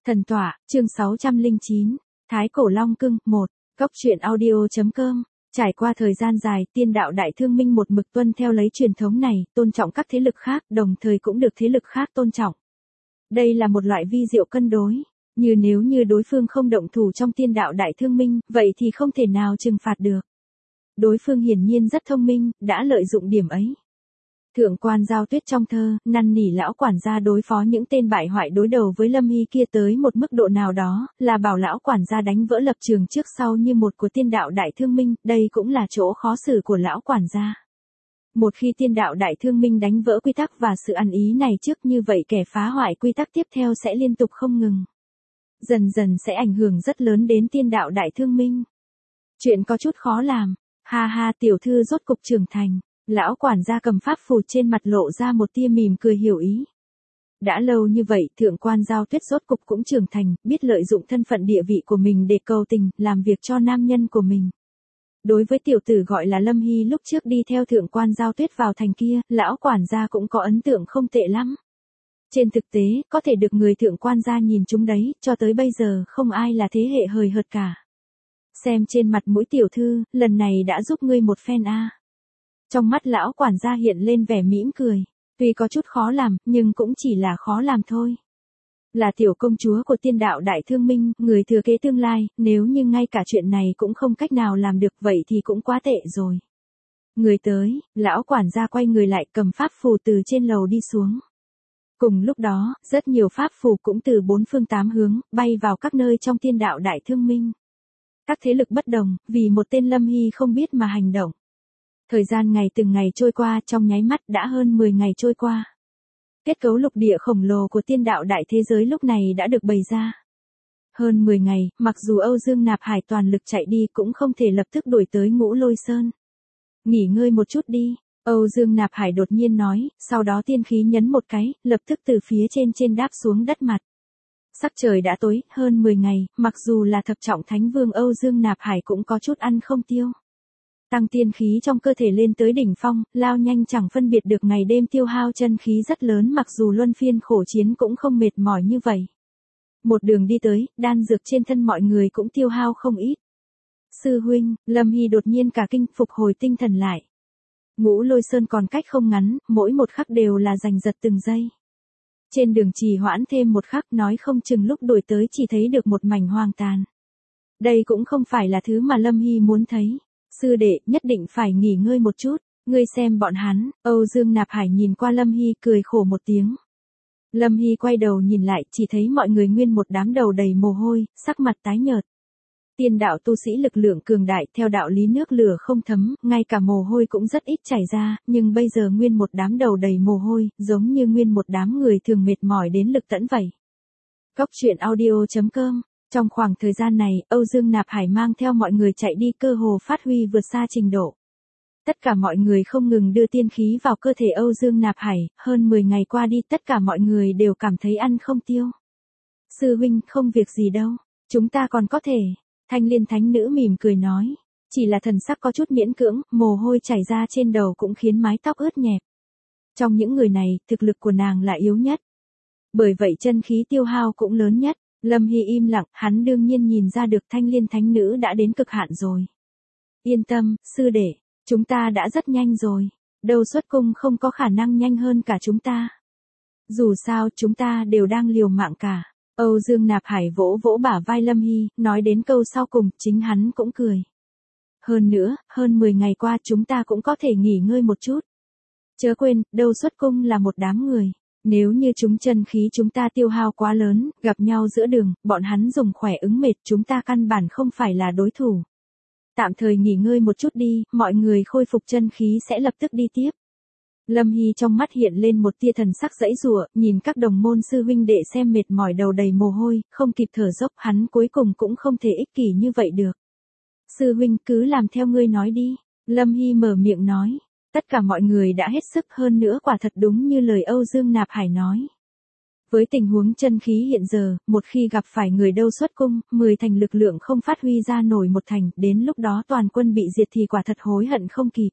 Thần tọa, chương 609, Thái Cổ Long Cưng, 1, Cốc truyện audio.com. Trải qua thời gian dài, tiên đạo Đại Thương Minh một mực tuân theo lấy truyền thống này, tôn trọng các thế lực khác, đồng thời cũng được thế lực khác tôn trọng. Đây là một loại vi diệu cân đối, nếu như đối phương không động thủ trong tiên đạo Đại Thương Minh, vậy thì không thể nào trừng phạt được. Đối phương hiển nhiên rất thông minh, đã lợi dụng điểm ấy. Thượng quan Giao Tuyết trong thơ, năn nỉ lão quản gia đối phó những tên bại hoại đối đầu với Lâm Hy kia tới một mức độ nào đó, là bảo lão quản gia đánh vỡ lập trường trước sau như một của tiên đạo Đại Thương Minh, đây cũng là chỗ khó xử của lão quản gia. Một khi tiên đạo Đại Thương Minh đánh vỡ quy tắc và sự ăn ý này trước, như vậy kẻ phá hoại quy tắc tiếp theo sẽ liên tục không ngừng. Dần dần sẽ ảnh hưởng rất lớn đến tiên đạo Đại Thương Minh. Chuyện có chút khó làm, ha ha, tiểu thư rốt cục trưởng thành. Lão quản gia cầm pháp phù trên mặt lộ ra một tia mỉm cười hiểu ý. Đã lâu như vậy, thượng quan Giao Tuyết rốt cục cũng trưởng thành, biết lợi dụng thân phận địa vị của mình để cầu tình, làm việc cho nam nhân của mình. Đối với tiểu tử gọi là Lâm Hy lúc trước đi theo thượng quan Giao Tuyết vào thành kia, lão quản gia cũng có ấn tượng không tệ lắm. Trên thực tế, có thể được người thượng quan gia nhìn chúng đấy, cho tới bây giờ không ai là thế hệ hời hợt cả. Xem trên mặt mũi tiểu thư, lần này đã giúp ngươi một phen a. Trong mắt lão quản gia hiện lên vẻ mỉm cười, tuy có chút khó làm, nhưng cũng chỉ là khó làm thôi. Là tiểu công chúa của tiên đạo Đại Thương Minh, người thừa kế tương lai, nếu như ngay cả chuyện này cũng không cách nào làm được vậy thì cũng quá tệ rồi. Người tới, lão quản gia quay người lại cầm pháp phù từ trên lầu đi xuống. Cùng lúc đó, rất nhiều pháp phù cũng từ bốn phương tám hướng, bay vào các nơi trong tiên đạo Đại Thương Minh. Các thế lực bất đồng, vì một tên Lâm Hy không biết mà hành động. Thời gian ngày từng ngày trôi qua, trong nháy mắt đã hơn 10 ngày trôi qua. Kết cấu lục địa khổng lồ của tiên đạo đại thế giới lúc này đã được bày ra. Hơn 10 ngày, mặc dù Âu Dương Nạp Hải toàn lực chạy đi cũng không thể lập tức đuổi tới Ngũ Lôi Sơn. Nghỉ ngơi một chút đi, Âu Dương Nạp Hải đột nhiên nói, sau đó tiên khí nhấn một cái, lập tức từ phía trên đáp xuống đất mặt. Sắc trời đã tối, hơn 10 ngày, mặc dù là thập trọng thánh vương Âu Dương Nạp Hải cũng có chút ăn không tiêu. Tăng tiên khí trong cơ thể lên tới đỉnh phong, lao nhanh chẳng phân biệt được ngày đêm, tiêu hao chân khí rất lớn, mặc dù luân phiên khổ chiến cũng không mệt mỏi như vậy. Một đường đi tới, đan dược trên thân mọi người cũng tiêu hao không ít. Sư huynh, Lâm Hy đột nhiên cả kinh, phục hồi tinh thần lại. Ngũ Lôi Sơn còn cách không ngắn, mỗi một khắc đều là giành giật từng giây. Trên đường trì hoãn thêm một khắc, nói không chừng lúc đuổi tới chỉ thấy được một mảnh hoang tàn. Đây cũng không phải là thứ mà Lâm Hy muốn thấy. Sư đệ, nhất định phải nghỉ ngơi một chút, ngươi xem bọn hắn. Âu Dương Nạp Hải nhìn qua Lâm Hy cười khổ một tiếng. Lâm Hy quay đầu nhìn lại, chỉ thấy mọi người nguyên một đám đầu đầy mồ hôi, sắc mặt tái nhợt. Tiên đạo tu sĩ lực lượng cường đại, theo đạo lý nước lửa không thấm, ngay cả mồ hôi cũng rất ít chảy ra, nhưng bây giờ nguyên một đám đầu đầy mồ hôi, giống như nguyên một đám người thường mệt mỏi đến lực tẫn vậy. Cốc truyện audio.com. Trong khoảng thời gian này, Âu Dương Nạp Hải mang theo mọi người chạy đi, cơ hồ phát huy vượt xa trình độ. Tất cả mọi người không ngừng đưa tiên khí vào cơ thể Âu Dương Nạp Hải, hơn 10 ngày qua đi, tất cả mọi người đều cảm thấy ăn không tiêu. Sư huynh, không việc gì đâu, chúng ta còn có thể. Thanh Liên Thánh Nữ mỉm cười nói, chỉ là thần sắc có chút miễn cưỡng, mồ hôi chảy ra trên đầu cũng khiến mái tóc ướt nhẹp. Trong những người này, thực lực của nàng là yếu nhất. Bởi vậy chân khí tiêu hao cũng lớn nhất. Lâm Hy im lặng, hắn đương nhiên nhìn ra được Thanh Liên Thánh Nữ đã đến cực hạn rồi. Yên tâm, sư đệ, chúng ta đã rất nhanh rồi. Đâu xuất cung không có khả năng nhanh hơn cả chúng ta. Dù sao, chúng ta đều đang liều mạng cả. Âu Dương Nạp Hải vỗ vỗ bả vai Lâm Hy, nói đến câu sau cùng, chính hắn cũng cười. Hơn nữa, hơn 10 ngày qua chúng ta cũng có thể nghỉ ngơi một chút. Chớ quên, đâu xuất cung là một đám người. Nếu như chúng chân khí chúng ta tiêu hao quá lớn, gặp nhau giữa đường, bọn hắn dùng khỏe ứng mệt, chúng ta căn bản không phải là đối thủ. Tạm thời nghỉ ngơi một chút đi, mọi người khôi phục chân khí sẽ lập tức đi tiếp. Lâm Hy trong mắt hiện lên một tia thần sắc giãy giụa, nhìn các đồng môn sư huynh đệ xem mệt mỏi đầu đầy mồ hôi, không kịp thở dốc, hắn cuối cùng cũng không thể ích kỷ như vậy được. Sư huynh, cứ làm theo ngươi nói đi. Lâm Hy mở miệng nói. Tất cả mọi người đã hết sức, hơn nữa quả thật đúng như lời Âu Dương Nạp Hải nói. Với tình huống chân khí hiện giờ, một khi gặp phải người đâu xuất cung, 10 thành lực lượng không phát huy ra nổi một thành, đến lúc đó toàn quân bị diệt thì quả thật hối hận không kịp.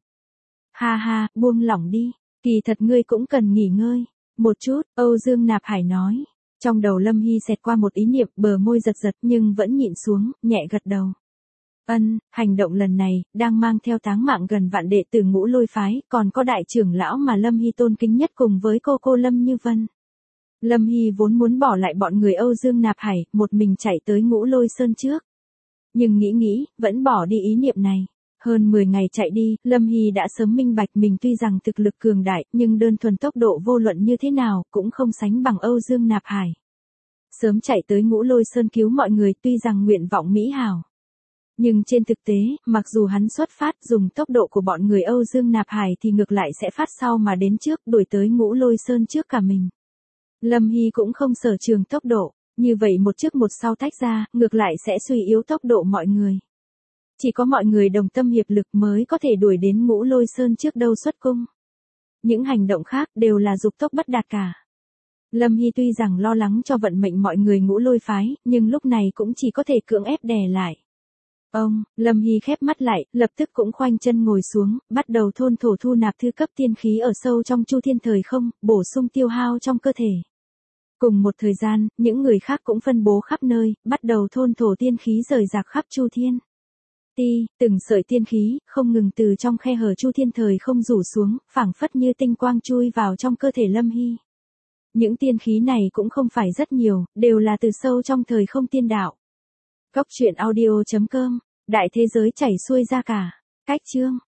Ha ha, buông lỏng đi, kỳ thật ngươi cũng cần nghỉ ngơi. Một chút, Âu Dương Nạp Hải nói. Trong đầu Lâm Hy xẹt qua một ý niệm, bờ môi giật giật nhưng vẫn nhịn xuống, nhẹ gật đầu. Hành động lần này, đang mang theo táng mạng gần vạn đệ tử Ngũ Lôi phái, còn có đại trưởng lão mà Lâm Hy tôn kính nhất cùng với cô Lâm Như Vân. Lâm Hy vốn muốn bỏ lại bọn người Âu Dương Nạp Hải, một mình chạy tới Ngũ Lôi Sơn trước. Nhưng nghĩ, vẫn bỏ đi ý niệm này. Hơn 10 ngày chạy đi, Lâm Hy đã sớm minh bạch mình tuy rằng thực lực cường đại, nhưng đơn thuần tốc độ vô luận như thế nào, cũng không sánh bằng Âu Dương Nạp Hải. Sớm chạy tới Ngũ Lôi Sơn cứu mọi người tuy rằng nguyện vọng mỹ hảo. Nhưng trên thực tế, mặc dù hắn xuất phát dùng tốc độ của bọn người Âu Dương Nạp Hải thì ngược lại sẽ phát sau mà đến trước, đuổi tới Ngũ Lôi Sơn trước cả mình. Lâm Hy cũng không sở trường tốc độ, như vậy một trước một sau tách ra, ngược lại sẽ suy yếu tốc độ mọi người. Chỉ có mọi người đồng tâm hiệp lực mới có thể đuổi đến Ngũ Lôi Sơn trước đâu xuất cung. Những hành động khác đều là dục tốc bất đạt cả. Lâm Hy tuy rằng lo lắng cho vận mệnh mọi người Ngũ Lôi phái, nhưng lúc này cũng chỉ có thể cưỡng ép đè lại. Lâm Hy khép mắt lại, lập tức cũng khoanh chân ngồi xuống, bắt đầu thôn thổ thu nạp thư cấp tiên khí ở sâu trong chu thiên thời không, bổ sung tiêu hao trong cơ thể. Cùng một thời gian, những người khác cũng phân bố khắp nơi, bắt đầu thôn thổ tiên khí rời rạc khắp chu thiên. Từng sợi tiên khí, không ngừng từ trong khe hở chu thiên thời không rủ xuống, phảng phất như tinh quang chui vào trong cơ thể Lâm Hy. Những tiên khí này cũng không phải rất nhiều, đều là từ sâu trong thời không tiên đạo. Góc truyện audio.com, đại thế giới chảy xuôi ra cả. Cách chương